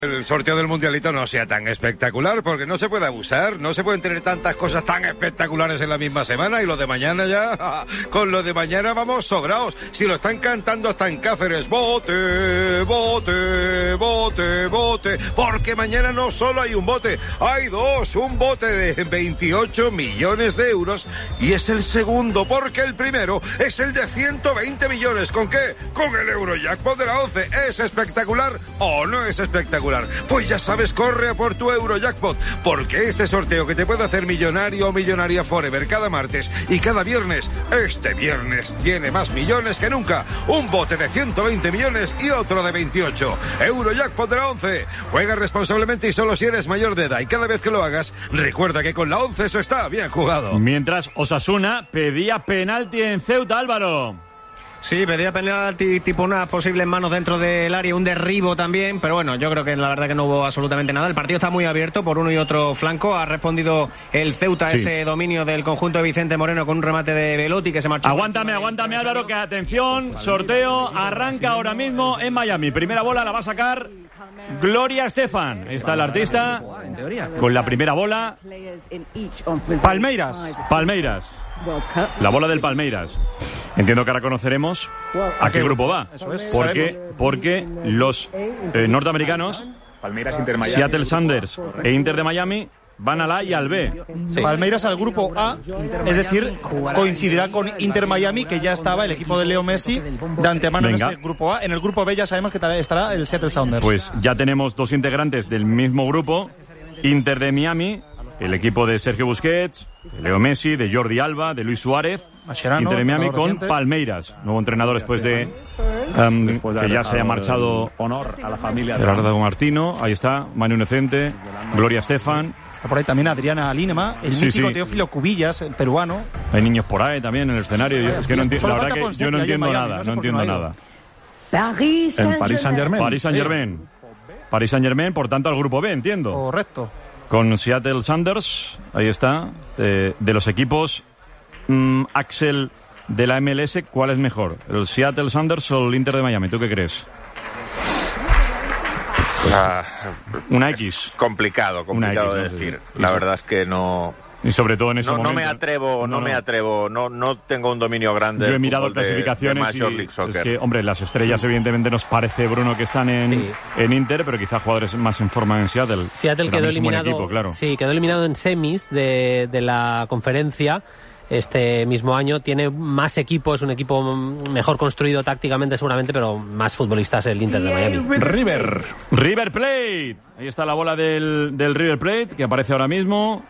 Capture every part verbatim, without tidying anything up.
El sorteo del mundialito no sea tan espectacular, porque no se puede abusar, no se pueden tener tantas cosas tan espectaculares en la misma semana, y lo de mañana ya, con lo de mañana vamos sobraos. Si lo están cantando hasta en Cáceres, bote, bote, bote, bote, porque mañana no solo hay un bote, hay dos, un bote de veintiocho millones de euros, y es el segundo, porque el primero es el de ciento veinte millones. ¿Con qué? Con el Eurojackpot de la once. ¿Es espectacular o no es espectacular? Pues ya sabes, corre a por tu Eurojackpot, porque este sorteo que te puede hacer millonario o millonaria forever cada martes y cada viernes, este viernes tiene más millones que nunca. Un bote de ciento veinte millones y otro de veintiocho. Eurojackpot de la once. Juega responsablemente y solo si eres mayor de edad, y cada vez que lo hagas, recuerda que con la once eso está bien jugado. Mientras Osasuna pedía penalti en Ceuta, Álvaro. Sí, pedía penalti, tipo unas posibles manos dentro del área, un derribo también, pero bueno, yo creo que la verdad que no hubo absolutamente nada. El partido está muy abierto por uno y otro flanco. Ha respondido el Ceuta a sí. ese dominio del conjunto de Vicente Moreno con un remate de Velotti que se marchó. Aguántame, aguántame, Álvaro, que atención, sorteo arranca ahora mismo en Miami. Primera bola la va a sacar Gloria Estefan. Está el artista con la primera bola. Palmeiras. Palmeiras. La bola del Palmeiras. Entiendo que ahora conoceremos a qué grupo va. Eso es. Porque, porque los eh, norteamericanos, Palmeiras, Inter Miami, Seattle Sounders e Inter de Miami, van al A y al B. Sí. Palmeiras al grupo A, es decir, coincidirá con Inter Miami, que ya estaba el equipo de Leo Messi de antemano. Venga. En ese grupo A. En el grupo B ya sabemos que estará el Seattle Sounders. Pues ya tenemos dos integrantes del mismo grupo. Inter de Miami, el equipo de Sergio Busquets, de Leo Messi, de Jordi Alba, de Luis Suárez. Mascherano, Inter de Miami con recientes. Palmeiras, nuevo entrenador después de um, después de que ya se haya marchado honor a la familia de Gerardo Martino. Ahí está Manu Inocente, Gloria Estefan. Está por ahí también Adriana Linema, el Sí, mítico sí. Teófilo Cubillas, el peruano. Hay niños por ahí también en el escenario. Yo- es que no entiendo, Solo la verdad falta que yo no Ponseti entiendo ahí en Miami, nada, no sé no por qué entiendo no ha nada. Paris en París Saint-Germain. Paris Saint-Germain. Paris Saint-Germain, por tanto, al grupo B, entiendo. Correcto. Con Seattle Sounders, ahí está, eh, de los equipos, mm, Axel, de la M L S, ¿cuál es mejor? ¿El Seattle Sounders o el Inter de Miami? ¿Tú qué crees? Ah, Una X. complicado, complicado Una de X, ¿no? decir. Sí, La sí. verdad es que no... Y sobre todo en ese No, no momento. me atrevo, no, No, me no. atrevo, no, no tengo un dominio grande. Yo he del mirado fútbol de- clasificaciones de Major y League Soccer. es que, hombre, las estrellas evidentemente nos parece, Bruno, que están en, Sí. en Inter, pero quizá jugadores más en forma en Seattle. Seattle que quedó también es un buen eliminado, equipo, claro. sí, quedó eliminado en semis de, de la conferencia este mismo año. Tiene más equipos, un equipo mejor construido tácticamente seguramente, pero más futbolistas el Inter de Miami. River. River Plate. Ahí está la bola del, del River Plate, que aparece ahora mismo.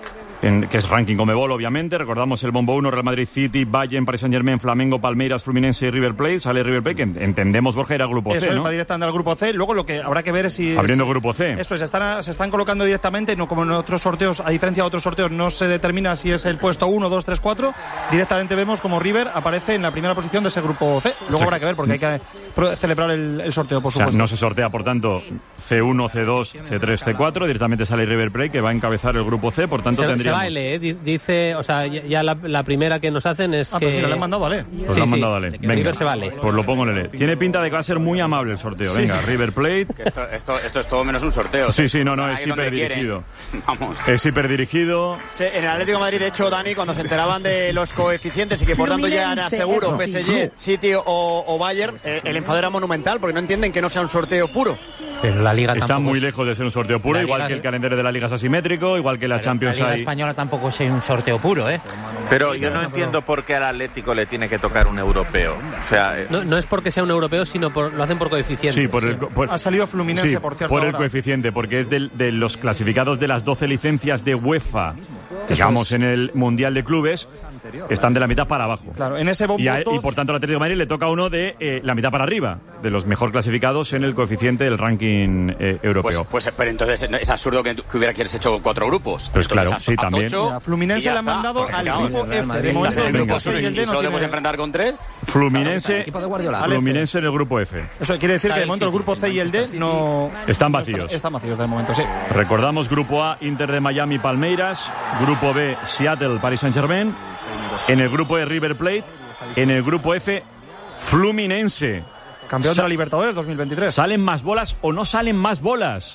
En, que es ranking Conmebol, obviamente. Recordamos el bombo uno, Real Madrid, City, Bayern, Paris Saint-Germain, Flamengo, Palmeiras, Fluminense y River Plate. Sale River Plate, que entendemos, Borja, era grupo Eso C, es, ¿no? va directamente al grupo C. Luego lo que habrá que ver es si... Abriendo si- grupo C. Eso es, se están, se están colocando directamente, no como en otros sorteos, a diferencia de otros sorteos, no se determina si es el puesto uno, dos, tres, cuatro. Directamente vemos como River aparece en la primera posición de ese grupo C. Luego Sí. habrá que ver, porque hay que pro- celebrar el, el sorteo, por O sea, supuesto. no se sortea, por tanto, C uno, C dos, C tres, C cuatro. Directamente sale River Plate, que va a encabezar el grupo C. Por tanto, Se, se tendríamos... va a L, ¿eh? Di- Dice, o sea, ya, ya la, la primera que nos hacen es Ah, que... pues mira, le han mandado, ¿vale? Pues Sí, lo han sí, mandado a L. de que Venga. River se vale. Pues lo pongo en L. Tiene pinta de que va a ser muy amable el sorteo. Venga, River Plate. Que esto, esto, esto es todo menos un sorteo. Sí, sí, no, no, Ahí es donde hiperdirigido. quieren. Vamos. Es hiperdirigido. Sí, en el Atlético de Madrid, de hecho, Dani, cuando se enteraban de los coeficientes y que por tanto ya era seguro P S G, City o, o Bayern, eh, el enfado era monumental porque no entienden que no sea un sorteo puro. Pero la Liga Está tampoco muy es- lejos de ser un sorteo puro, La igual Liga que es- el calendario de la Liga es asimétrico, igual que la Champions La Liga hay... Española tampoco es un sorteo puro, ¿eh? Pero yo no entiendo por qué al Atlético le tiene que tocar un europeo. O sea, eh, No, no es porque sea un europeo, sino por, lo hacen por coeficiente. Sí, por el, co- por- Ha salido Fluminense, sí, por cierto, por el ahora. coeficiente, porque es del- de los clasificados de las doce licencias de UEFA, digamos, en el Mundial de Clubes, están de la mitad para abajo. Claro, en ese bombo Y, a- y dos- por tanto al Atlético de Madrid le toca uno de eh, la mitad para arriba, de los mejor clasificados en el coeficiente del ranking eh, Pues, europeo. pues, pero entonces es absurdo que, que hubiera quieres hecho cuatro grupos. Pues claro, Entonces, sí, haz- haz también. ocho Mira, Fluminense y ya le han está, mandado porque, al vamos, grupo F. De Madrid momento estás en el el grupo grupo C y uno el y D no solo tiene- debemos enfrentar con tres. Fluminense, equipo de Guardiola. Al F. Fluminense en el grupo F. Eso quiere decir Está que de el momento el City. grupo C y el D no... Están no vacíos. Están, están vacíos de momento, sí. Recordamos grupo A, Inter de Miami, Palmeiras. Grupo B, Seattle, Paris Saint-Germain. En el grupo E, River Plate. En el grupo F, Fluminense. Campeón Sa- de la Libertadores dos mil veintitrés. ¿Salen más bolas o no salen más bolas?